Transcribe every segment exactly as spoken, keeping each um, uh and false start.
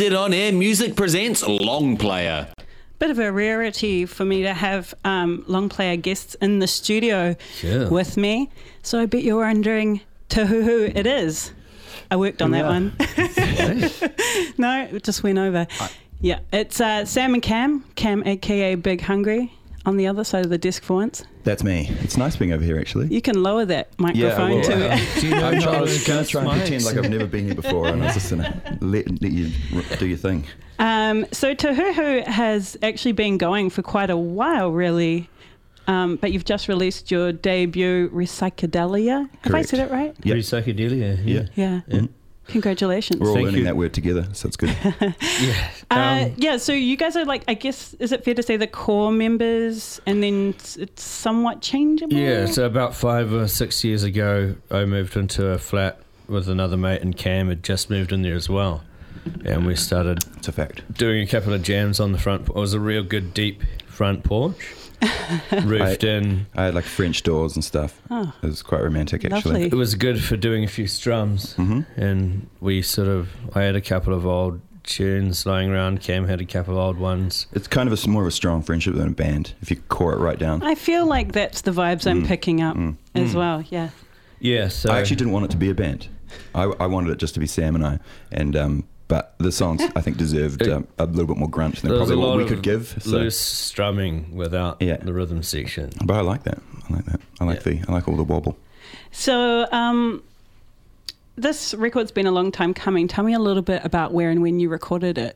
Z On Air Music presents Long Player. Bit of a rarity for me to have um, Long Player guests in the studio yeah. with me. So I bet you're wondering to who who it is. I worked on Yeah. that one. No, it just went over. I- yeah, it's uh, Sam and Cam. Cam, a k a. Big Hungry, on the other side of the desk for once. That's me. It's nice being over here, actually. You can lower that microphone will. to... Uh, Do you know I'm how trying, I to was going to try and adjust pretend mics? like I've never been here before, and I was just going to let, let you r- do your thing. Um, so Tohuhu has actually been going for quite a while, really. Um, but you've just released your debut, Recycadelia. Have I Correct. said it right? Yep. Recycadelia, yeah. Yeah. Yeah. Congratulations. We're all Thank learning you. that word together, so it's good. yeah. Uh, Um, yeah, so you guys are like, I guess, is it fair to say the core members and then it's, it's somewhat changeable? yeah, so about five or six years ago, I moved into a flat with another mate, and Cam had just moved in there as well. And we started It's a fact. doing a couple of jams on the front. It was a real good, deep front porch, roofed I- in. I had like French doors and stuff. Oh, It was quite romantic, actually. lovely. It was good for doing a few strums. hmm And we sort of, I had a couple of old tunes lying around. Cam had a couple of old ones. It's kind of a, s- more of a strong friendship than a band, if you core it right down. I feel like that's the vibes I'm Mm, picking up mm. as Mm. well, yeah. Yeah, so I actually didn't want it to be a band. I, I wanted it just to be Sam and I. And um, but the songs, I think, deserved um, a little bit more grunt than there was probably a what lot we of could give. So. loose strumming without Yeah. the rhythm section. But I like that. I like that. I like Yeah. the. I like all the wobble. So um, this record's been a long time coming. Tell me a little bit about where and when you recorded it.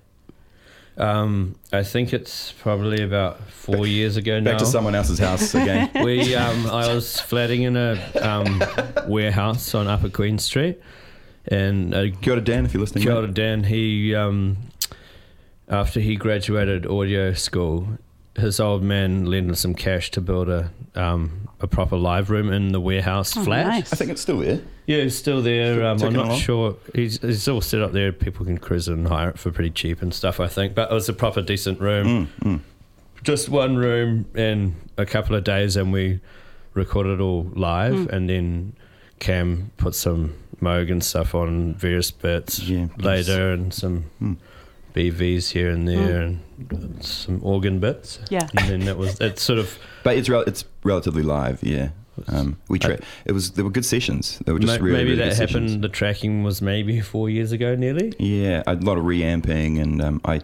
Um, I think it's probably about four years ago now. Back to someone else's house again. We, um, I was flatting in a um, warehouse on Upper Queen Street, and uh, Kia ora, Dan, if you're listening. Kia mate. ora, Dan, he, um, after he graduated audio school, his old man lent him some cash to build a um, a proper live room in the warehouse Oh, flat. nice. I think it's still there. Yeah, he's still there. Um, I'm Ticking not along. sure. He's, he's all set up there. People can cruise and hire it for pretty cheap and stuff, I think. But it was a proper decent room. Mm, mm. Just one room and a couple of days, and we recorded it all live. Mm. And then Cam put some Moog and stuff on various bits Yeah, later, and some Mm. B Vs here and there, and some organ bits. Yeah. And then it was it's sort of But it's rel- it's relatively live. Yeah. Um, we tra- it was there were good sessions. They were just ma- really, maybe really that good happened. sessions. The tracking was maybe four years ago, nearly. Yeah, a lot of reamping, and um, I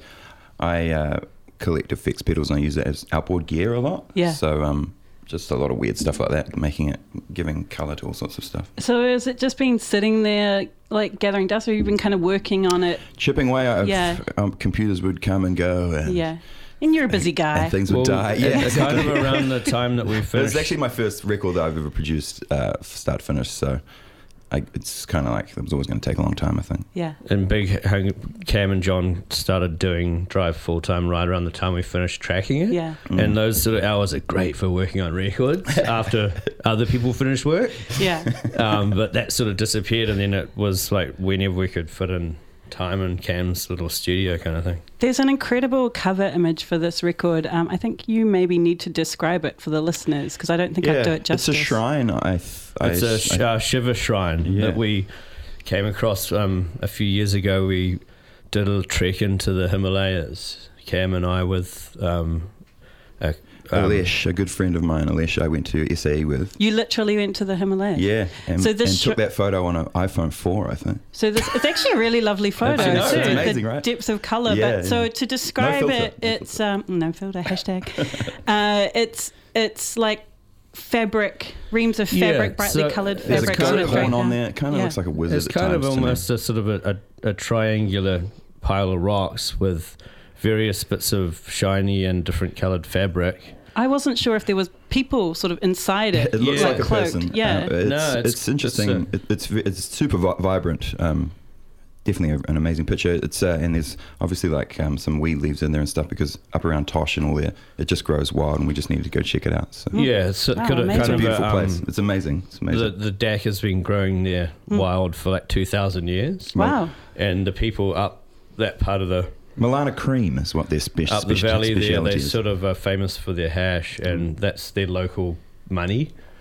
I uh, collect effects pedals and I use that as outboard gear a lot. Yeah. So um, just a lot of weird stuff like that, making it giving colour to all sorts of stuff. So has it just been sitting there, like gathering dust, or you've been kind of working on it? Chipping away, I've, Yeah. um, computers would come and go. And, Yeah. And you're a busy guy. and things would die. at- Yeah, at kind of around the time that we It finished. was actually my first record that I've ever produced, uh, start to finish. So I, it's kind of like it was always going to take a long time, I think. Yeah. and Big Hung- Cam and John started doing Drive full time right around the time we finished tracking it. Yeah. Mm. And those sort of hours are great for working on records after other people finish work. Yeah. Um, but that sort of disappeared, and then it was like whenever we could fit in time in Cam's little studio kind of thing. There's an incredible cover image for this record. Um, I think you maybe need to describe it for the listeners because I don't think I'd do it justice. it's a shrine. I, th- It's I, a sh- uh, Shiva shrine Yeah. that we came across um, a few years ago. We did a trek into the Himalayas, Cam and I, with um, a, um, Alesh, a good friend of mine, Alesh, I went to S A E with. You literally went to the Himalayas. Yeah, and, So this and sh- took that photo on an iPhone four, I think. So this, it's actually a really lovely photo. I know, too, it's amazing, the right? depth of colour. Yeah, but so yeah. to describe filter, it, no it's um, no filter hashtag. uh, it's it's like fabric, reams of Yeah, fabric, brightly so coloured There's a fabric. sort goat of horn draped on down. there. It kind of Yeah. looks like a wizard It's at kind of times to me. almost a sort of a, a, a triangular pile of rocks with various bits of shiny and different coloured fabric. I wasn't sure if there was people sort of inside it. It looks Yeah. like a cloaked. person. Yeah. Uh, it's, No, it's- it's, interesting. it's it, it's it's super vi- vibrant. Um, definitely a, an amazing picture. It's uh, and there's obviously like um, some weed leaves in there and stuff because up around Tosh and all there, it just grows wild, and we just needed to go check it out. So Yeah, so Wow, could have amazing. it's kind a of beautiful a, place. um, It's amazing. It's amazing. the the deck has been growing there Mm. wild for like two thousand years, Wow. and the people up that part of the Milana Cream is what their spe- up the special valley there, speciality they is. sort of are famous for their hash, and that's their local money.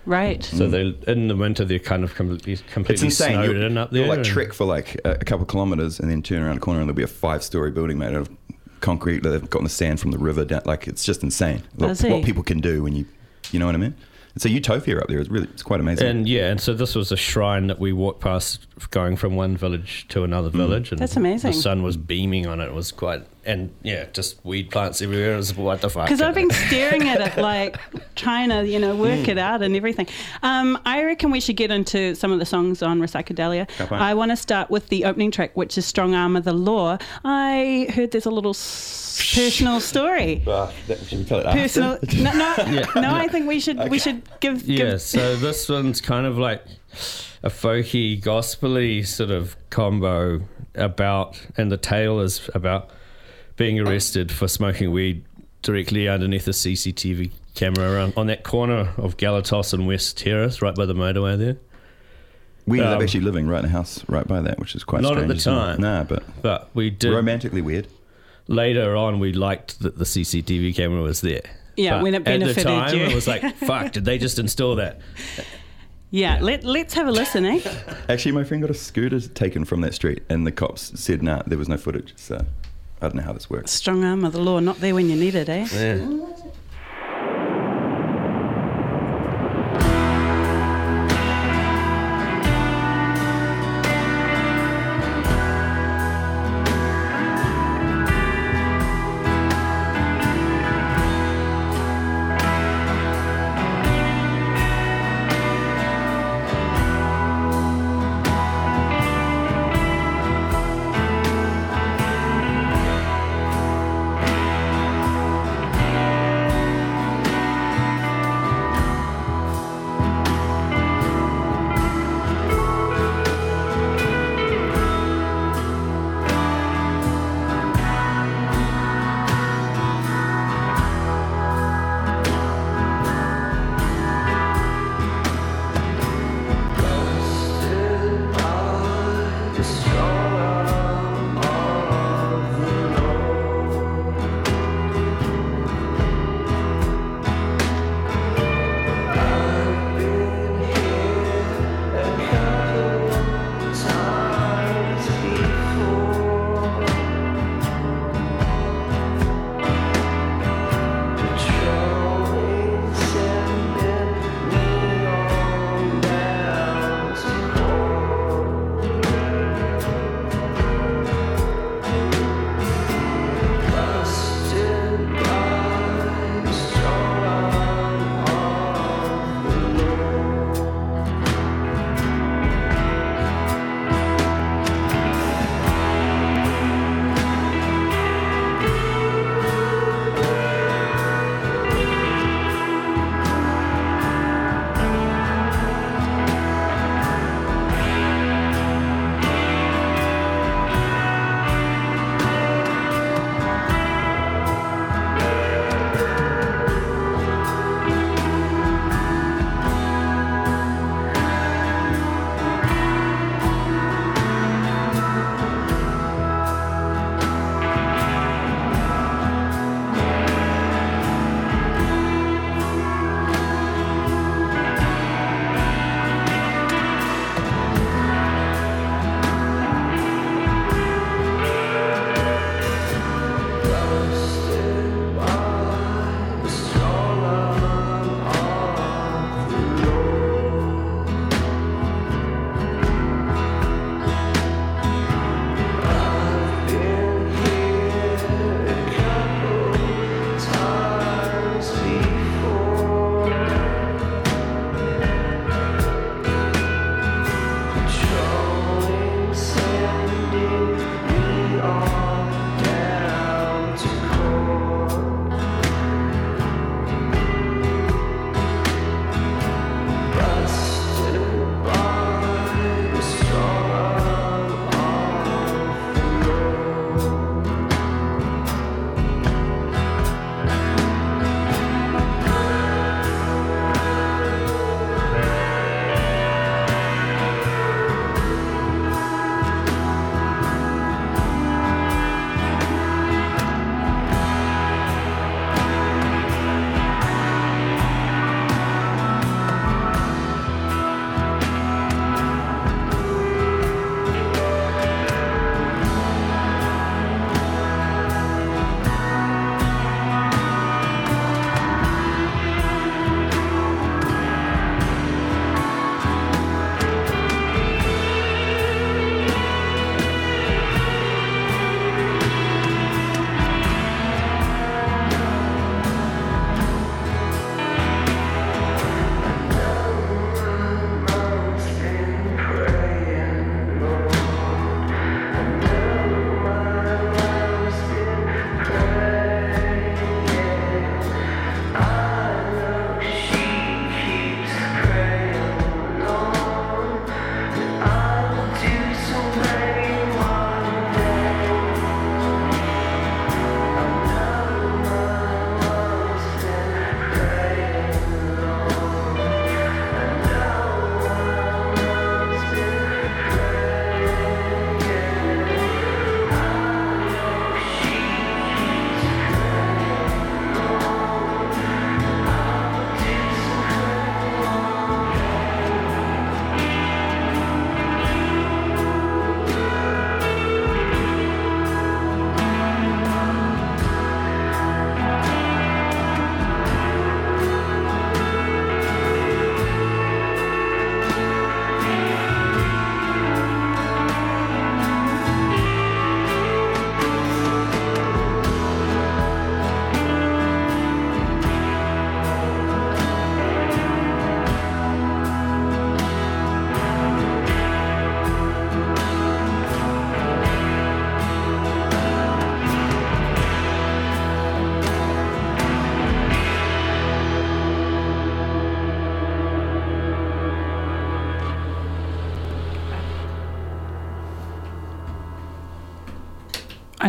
Right. So they in the winter they're kind of completely It's completely insane. snowed You'll, in up there. you'll like and- trek for like a, a couple of kilometers and then turn around a corner and there'll be a five-story building made out of concrete that they've gotten the sand from the river down. Like, it's just insane what, Does he? what people can do when you, you know what I mean? It's a utopia up there. It's really, it's quite amazing. And yeah, and so this was a shrine that we walked past going from one village to another village. And That's amazing. The sun was beaming on it. It was quite, and yeah, just weed plants everywhere. It was, what the fuck? Because I've been staring at it, like trying to, you know, work it out and everything. Um, I reckon we should get into some of the songs on Recycledalia. Okay. I want to start with the opening track, which is Strong Arm of the Law. I heard there's a little s- personal story. Ah, that, should we tell it after? Personal? No, no, no. I think we should we should give. Yeah, give so this one's kind of like a folky, gospel-y sort of combo about, and the tale is about being arrested for smoking weed directly underneath a C C T V camera around, on that corner of Galatos and West Terrace, right by the motorway there. We ended up Um, actually living right in a house right by that, which is quite Not at strange. the isn't it? time. Nah, but But we did, romantically weird. later on, we liked that the C C T V camera was there. Yeah, But when it at the benefited time, you. it was like, fuck, did they just install that? Yeah, let let's have a listen, eh? Actually, my friend got a scooter taken from that street, and the cops said, nah, there was no footage. So I don't know how this works. Strong Arm of the Law, not there when you need it, eh? Yeah. Strong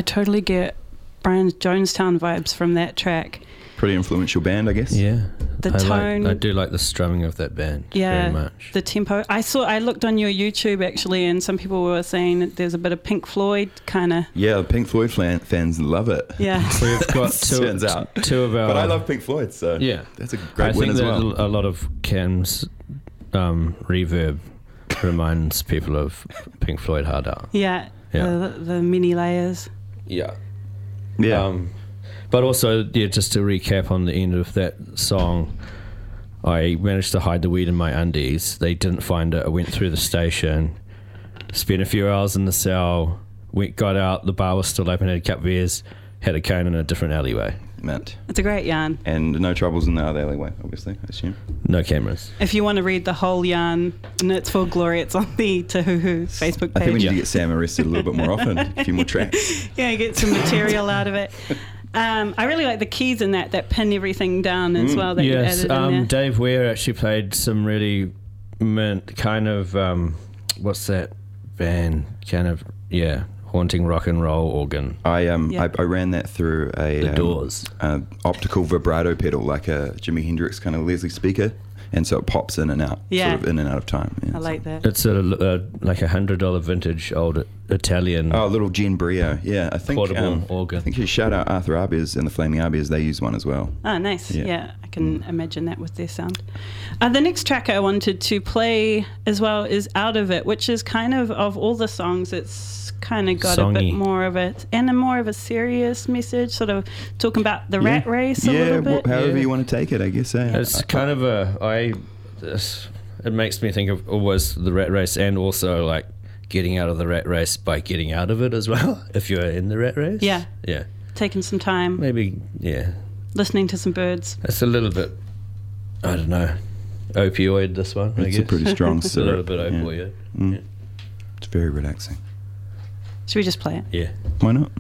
I totally get Brian Jonestown vibes from that track. Pretty influential band, I guess. Yeah. The I tone. Like, I do like the strumming of that band Yeah, very much. the tempo. I saw. I looked on your YouTube actually, and some people were saying that there's a bit of Pink Floyd kind of. Yeah, Pink Floyd fan, fans love it. Yeah. We've got two, Turns out. two of our... But I love Pink Floyd, so Yeah. that's a great I win think as that well. a lot of Cam's um, reverb reminds people of Pink Floyd Hard Out. Yeah. Yeah. The, the mini layers. Yeah. Yeah. Um, but also, yeah, just to recap on the end of that song, I managed to hide the weed in my undies. They didn't find it. I went through the station, spent a few hours in the cell, went, got out, the bar was still open, had a couple of beers, had a cone in a different alleyway. Meant. It's a great yarn. And no troubles in the other alleyway, obviously, I assume. No cameras. If you want to read the whole yarn in its full glory, it's on the Tahuhu Facebook I think we page. need to get Sam arrested a little bit more often. A few more tracks. Yeah, get some material out of it. Um, I really like the keys in that, that pin everything down as Mm. well that Yes, you added in um, there. Dave Ware actually played some really mint kind of, um, what's that band? Kind of, yeah, haunting rock and roll organ. I um Yeah. I, I ran that through a The um, Doors. uh, optical vibrato pedal, like a Jimi Hendrix kind of Leslie speaker, and so it pops in and out, Yeah. sort of in and out of time. Yeah, I so- like that. It's a, a like a hundred dollar vintage old Italian. Oh, little Jen Brio, yeah. I think Portable um, organ. I think you shout out Arthur Arbeez and the Flaming Arbeez. They use one as well. Oh, nice. Yeah. Yeah, I can imagine that with their sound. Uh, the next track I wanted to play as well is Out of It, which is kind of, of all the songs, it's kind of got a Songy. bit more of a, and a more of a serious message, sort of talking about the rat race a yeah, little bit. wh- however Yeah. you want to take it, I guess. Eh? It's kind of a I. This, it makes me think of always the rat race, and also like getting out of the rat race by getting out of it as well. If you're in the rat race, Yeah. yeah, Taking some time, maybe, yeah. listening to some birds. It's a little bit, I don't know, opioid. This one, I It's guess. a pretty strong It's a little syrup. bit Yeah. opioid. Mm. Yeah. It's very relaxing. Should we just play it? yeah. Why not?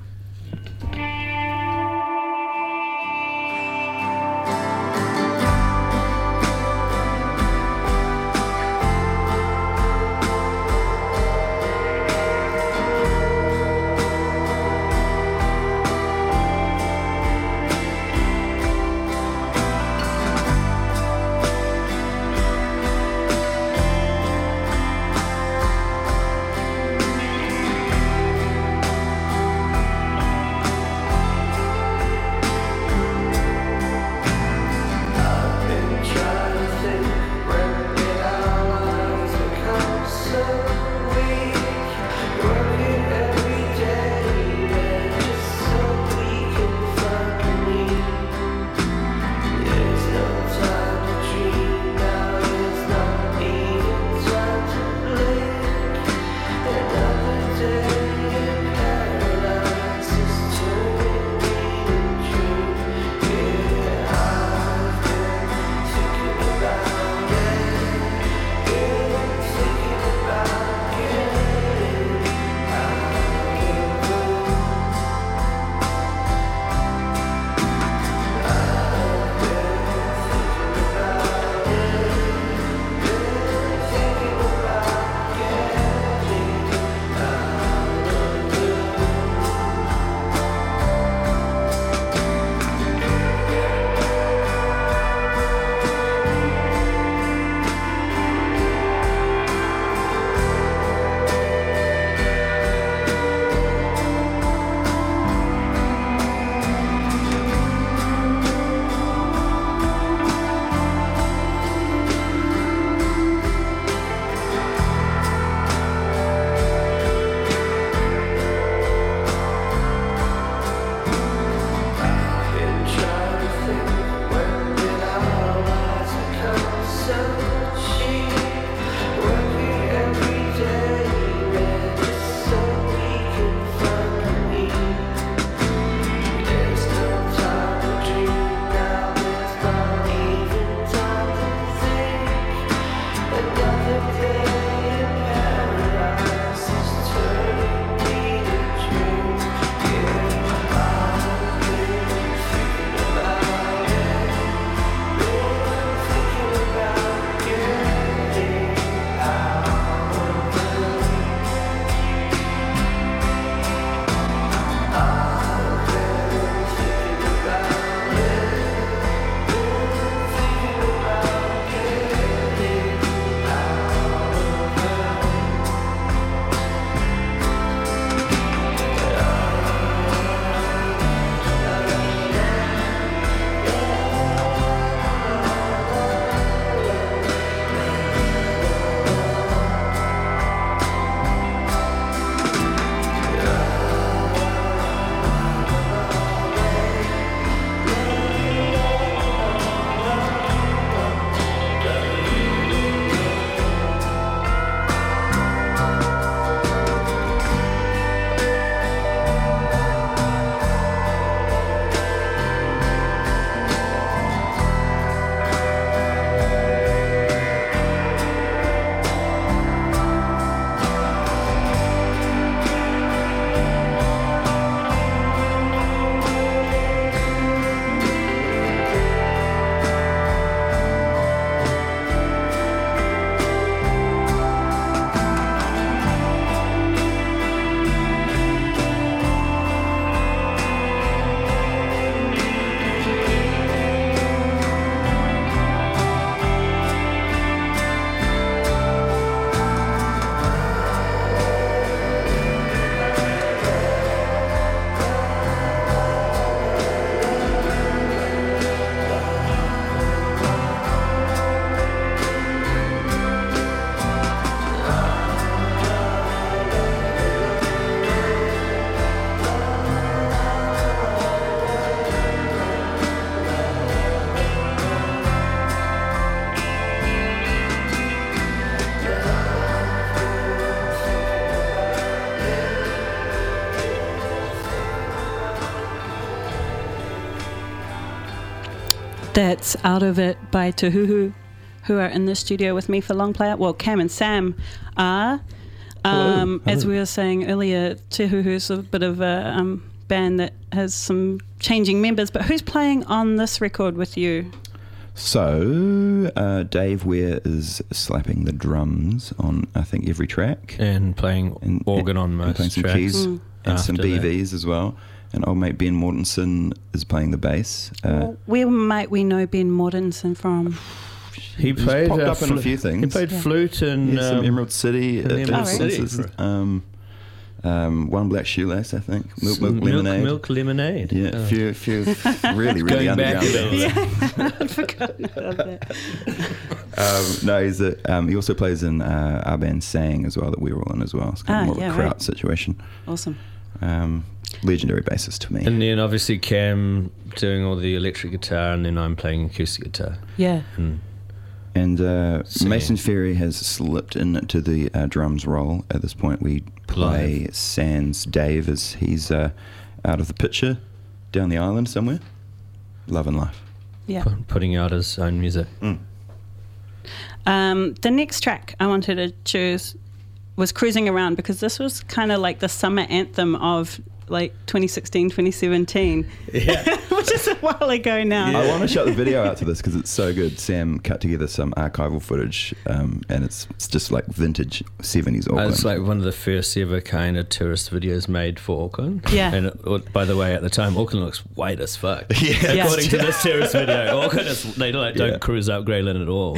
That's Out of It by Te Huhu, who are in the studio with me for Long Play Out. Well, Cam and Sam are. Um, Hello. as we were saying earlier, Te Huhu's a bit of a um, band that has some changing members, but who's playing on this record with you? So, uh, Dave Ware is slapping the drums on, I think, every track. And playing And- organ on and most playing some tracks. keys Mm. and some after B that. Vs as well. And old mate Ben Mortensen is playing the bass. Uh, Well, where might we know Ben Mortensen from? He he's played popped uh, up in a few things. He played Yeah. flute and yeah, some um, Emerald City, in uh, Emerald City. influences, um, um, One Black Shoelace, I think. Milk, some milk, lemonade. Milk lemonade. Yeah, Oh. a few, few really, really Going back underground. a little bit. I'd forgotten about that. Um, no, he's a, um, he also plays in uh, our band Sang as well, that we were all in as well. It's kind Ah, of more of yeah, a Kraut right. situation. Awesome. Um, legendary bassist to me. And then obviously Cam doing all the electric guitar, and then I'm playing acoustic guitar. Yeah. And And uh, Singing. Mason Ferry has slipped into the uh, drums role. At this point, we play Sans Dave as he's uh, out of the picture down the island somewhere. Love and life. Yeah. pu- putting out his own music. Mm. Um, the next track I wanted to choose was Cruising Around, because this was kind of like the summer anthem of like twenty sixteen, twenty seventeen, Yeah. which is a while ago now. I want to shout the video out to this because it's so good. Sam cut together some archival footage, um, and it's, it's just like vintage seventies Uh, Auckland. It's like one of the first ever kind of tourist videos made for Auckland. Yeah. And it, oh, by the way, at the time, Auckland looks white as fuck. Yeah. Yeah. According to this tourist video, Auckland is, they like, don't Yeah. cruise out Greyland at all.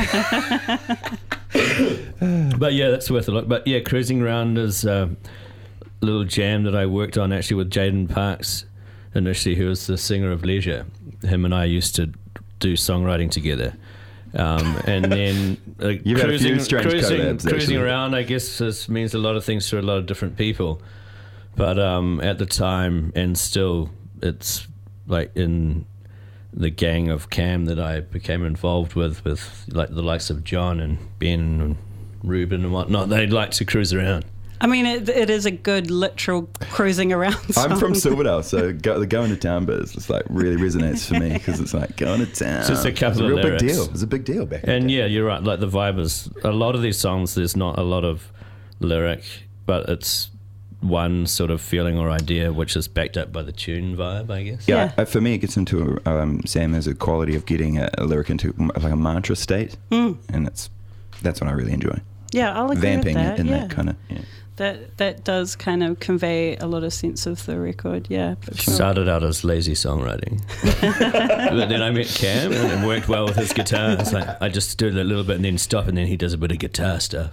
Like. But yeah, that's worth a look. But yeah, Cruising Around is a little jam that I worked on actually with Jaden Parks initially, who was the singer of Leisure. Him and I used to do songwriting together. Um, and then uh, You've had a few cruising, strange cruising, collabs, cruising actually. around, I guess, this means a lot of things to a lot of different people. But um, at the time, and still, it's like in the gang of Cam that I became involved with, with like the likes of John and Ben and Ruben and whatnot. They'd like to cruise around. I mean, it, it is a good literal cruising around song. I'm from Silverdale, so go, the going to town bit is just like really resonates for me because it's like going to town. It's just a couple it's a of real big lyrics. deal. It was a big deal back in And the day. yeah, you're right. Like the vibe is a lot of these songs. There's not a lot of lyric, but it's one sort of feeling or idea which is backed up by the tune vibe, I guess. Yeah, Yeah. uh, for me, it gets into um, Sam has a quality of getting a, a lyric into m- like a mantra state, Mm. and it's that's what I really enjoy. Yeah, I'll agree Vamping with that. in yeah. that kind of. Yeah. That that does kind of convey a lot of sense of the record. Yeah, for sure. Started out as lazy songwriting, but then I met Cam and it worked well with his guitar. It's like I just do a little bit and then stop, and then he does a bit of guitar stuff.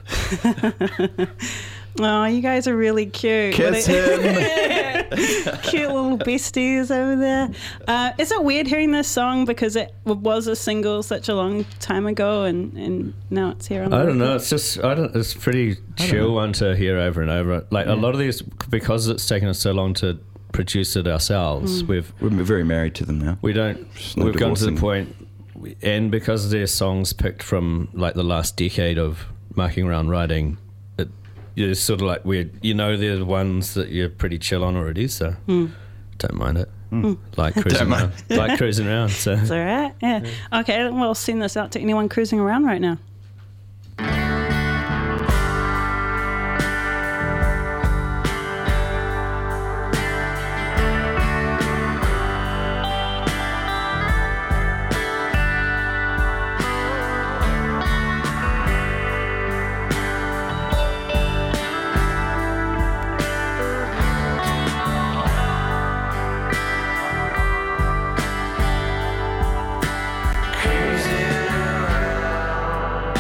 Oh, you guys are really cute. Kiss What a- him. Cute little besties over there. Uh, is it weird hearing this song because it w- was a single such a long time ago, and, and now it's here on the I don't know. record? It's just I don't. It's pretty chill one to hear over and over. Like a lot of these, because it's taken us so long to produce it ourselves. We've We're very married to them now. we don't. There's no we've gone to the divorcing. point, we- and because they're songs picked from like the last decade of marking around writing, it it's sort of like weird. You know, they're the ones that you're pretty chill on already, so don't mind it. Like cruising mind. around, like cruising around. So It's all right. Yeah. Okay, we'll send this out to anyone cruising around right now. Cruising around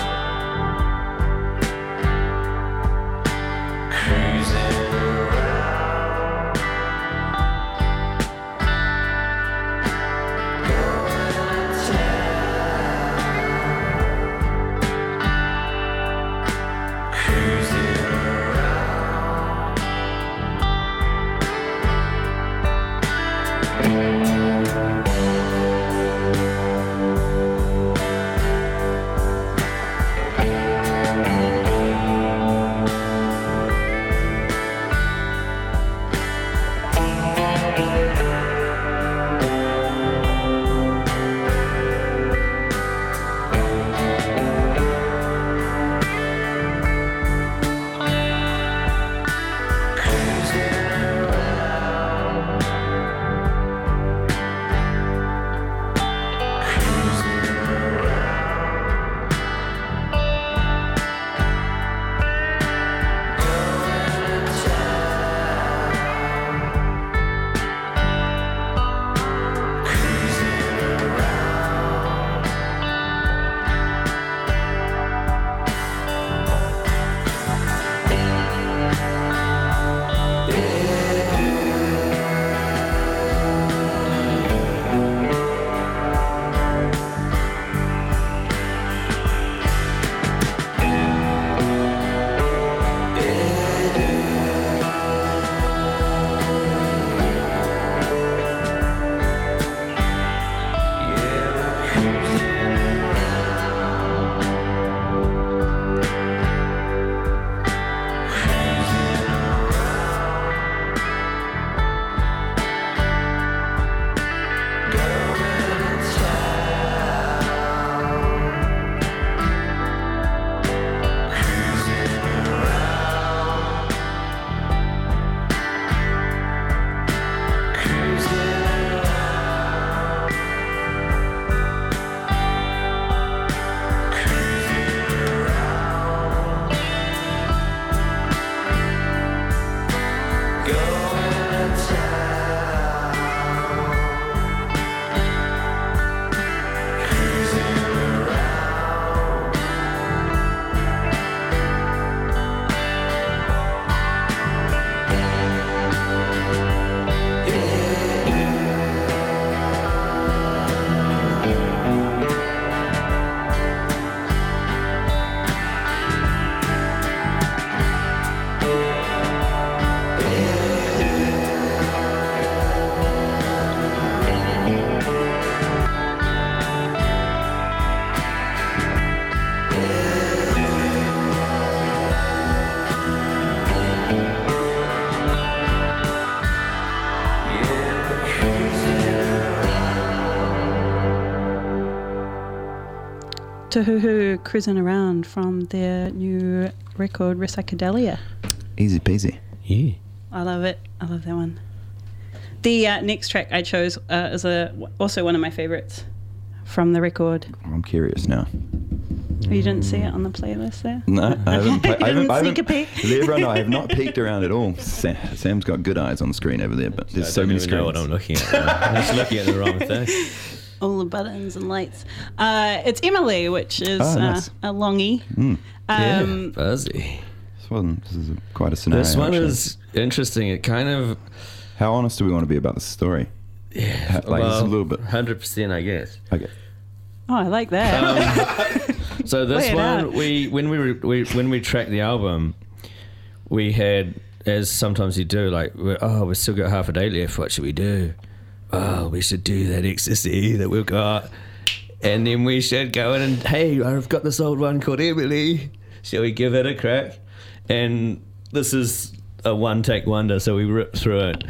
Tohuhu Cruising Around from their new record, Recycadelia. Easy peasy. Yeah. I love it. I love that one. The uh, next track I chose uh, is a, also one of my favorites from the record. I'm curious now. You didn't see it on the playlist there? No, I haven't. You I haven't, didn't I sneak a haven't peek? let everyone know I have not peeked around at all. Sam, Sam's got good eyes on the screen over there, but there's I so don't many even screens. know what I'm looking at. now. I'm just looking at the wrong thing. All the buttons and lights. Uh, it's Emily, which is Oh, nice. uh, a longie. Mm. Yeah, Um, fuzzy. This one, this is a, quite a scenario. This one actually. is interesting. It kind of, How honest do we want to be about the story? yeah, Like, well, it's a little bit. one hundred percent, I guess. Okay. Oh, I like that. So this Lay it one, out. we when we, were, we when we tracked the album, we had, as sometimes you do, like, we're, oh, we've still got half a day left. What should we do? Oh, we should do that ecstasy that we've got, and then we should go in and hey, I've got this old one called Emily. Shall we give it a crack? And this is a one take wonder, so we ripped through it.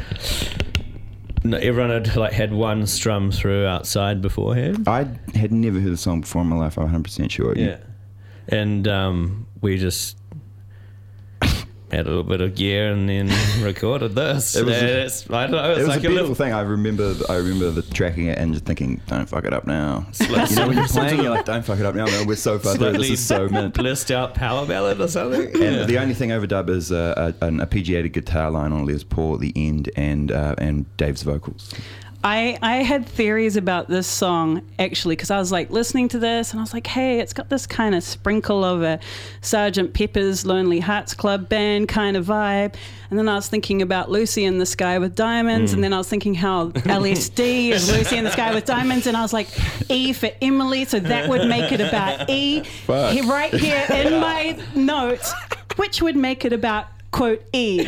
No, everyone had like had one strum through outside beforehand. I had never heard the song before in my life. I'm one hundred percent sure. Yeah. And um, we just had a little bit of gear and then recorded this. It was a- And it's, I don't know, it's It was like a beautiful little, thing. I remember. I remember the tracking it and just thinking, "Don't fuck it up now." like You know, when you're some playing, sort you're of like, "Don't fuck it up now." Man. We're so far through. This is so mint. blissed out power ballad or something. And Yeah. the only thing overdub is a, a, an arpeggiated guitar line on Les Paul at the end, and uh, and Dave's vocals. I, I had theories about this song actually because I was like listening to this and I was like, hey, it's got this kind of sprinkle of a Sergeant Pepper's Lonely Hearts Club Band kind of vibe. And then I was thinking about Lucy in the Sky with Diamonds, Mm. and then I was thinking how L S D is Lucy in the Sky with Diamonds, and I was like, E for Emily, so that would make it about E. Fuck. He- Right here in my notes, which would make it about quote E.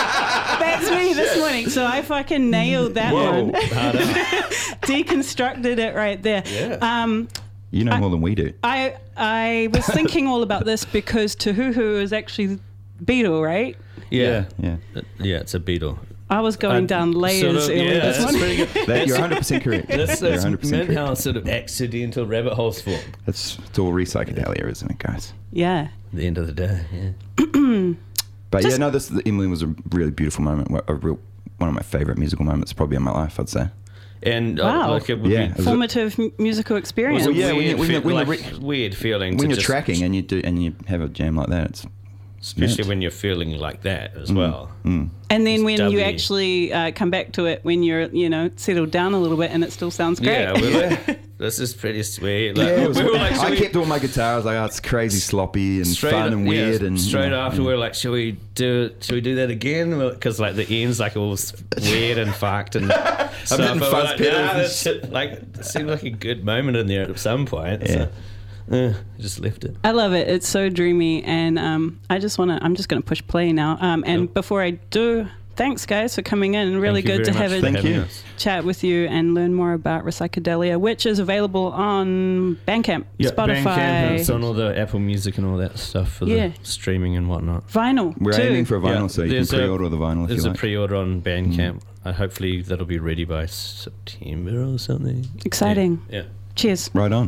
That's me this morning. So I fucking nailed that Whoa. one. Hard out. Deconstructed it right there. Yeah. Um, You know more than we do. I I was thinking all about this because Tohuhu is actually Beatle, right? Yeah. Yeah. Yeah, it's a Beatle. I was going Uh, down layers sort of, earlier yeah, this that's morning. pretty good. That, you're one hundred percent correct. That's, You're that's one hundred percent meant how correct. sort of accidental rabbit holes form. It's, it's all recycledelia, isn't it, guys? Yeah. At the end of the day, yeah. But Just- yeah, no, this Emily was a really beautiful moment. A real one of my favorite musical moments, probably in my life, I'd say. And uh, Wow. like it would Yeah. be, Is it- Formative m- musical experience. was a Well, yeah, when weird, you- when you- fe- when the like, weird feeling When to you're just- tracking and you do and you have a jam like that, it's especially mint. when you're feeling like that as well. Mm. And then It's when doubly- you actually uh, come back to it, when you're, you know, settled down a little bit and it still sounds great. Yeah, we're like, this is pretty sweet. Like, Yeah, it was- we were like, I should we- kept all my guitar. I was like, oh, it's crazy sloppy and straight fun up- and yeah, weird. and straight yeah, after yeah. we we're like, should we do it? Should we do that again? Because like the end's like all s- weird and fucked and stuff. hitting But we're fuzz like, pedals nah, and that's shit. Like it seemed like a good moment in there at some point. Yeah. So, uh, just left it. I love it. It's so dreamy, and um, I just want to. I'm just going to push play now. Um, and Cool. before I do, thanks guys for coming in. Really Thank you good to very have much a for Thank having you. us. chat with you and learn more about Recycadelia, which is available on Bandcamp, Yeah, Spotify, Bandcamp, it's on all the Apple Music and all that stuff for Yeah. the streaming and whatnot. vinyl. We're too. aiming for a vinyl, Yeah, so you can there's a- pre-order the vinyl if There's you a like. pre-order on Bandcamp. Uh, hopefully that'll be ready by September or something. Exciting. Yeah. yeah. Cheers. Right on.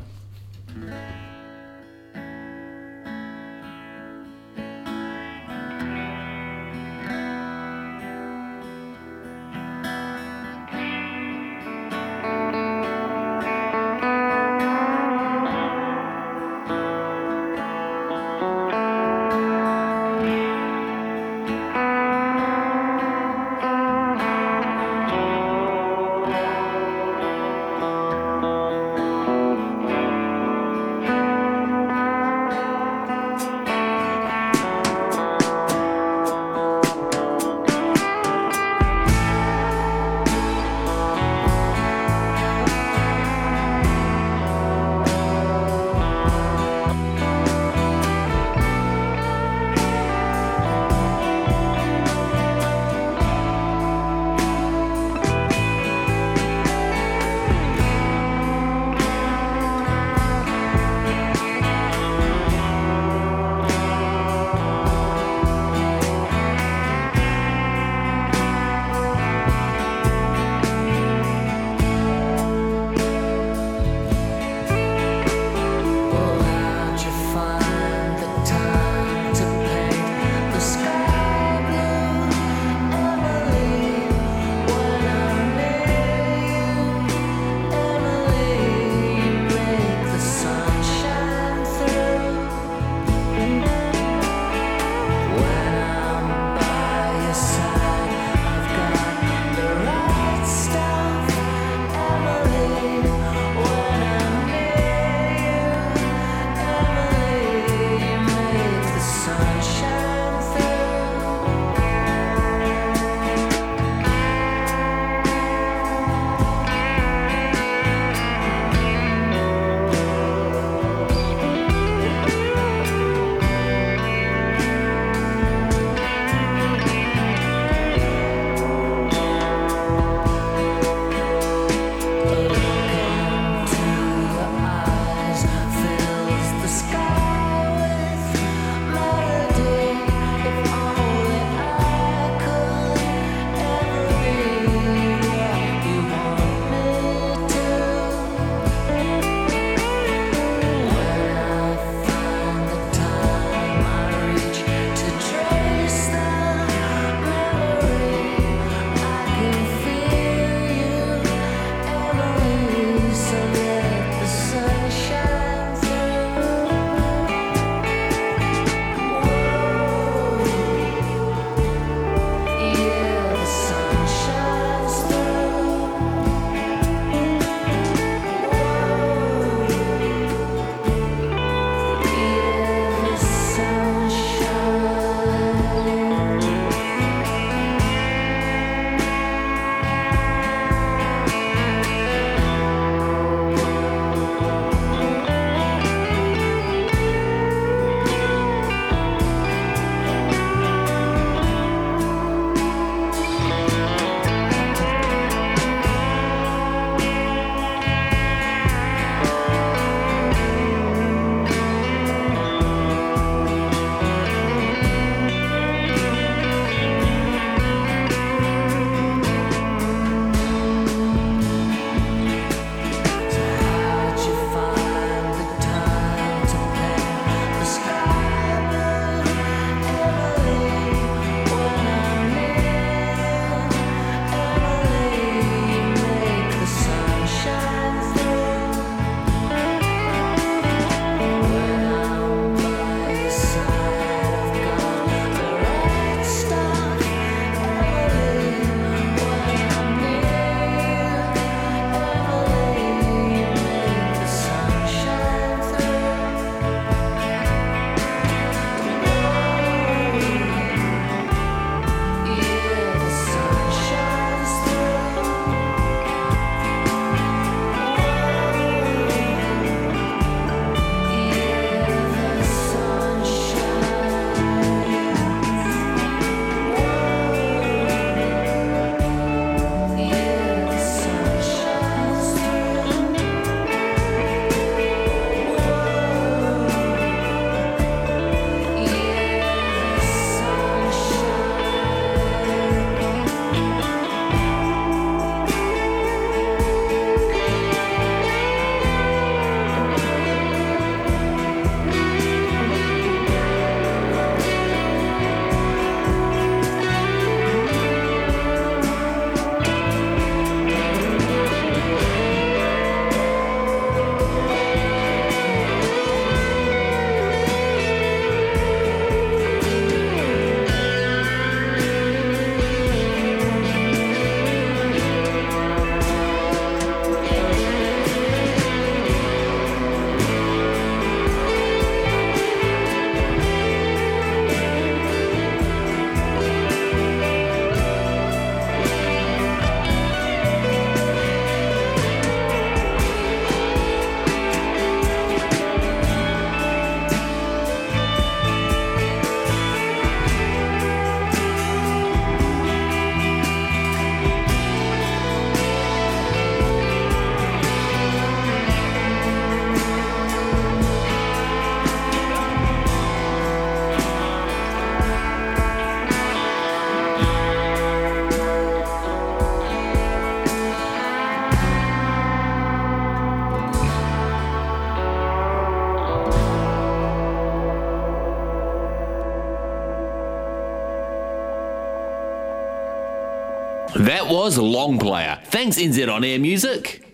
That was Long Player. Thanks, N Z On Air Music.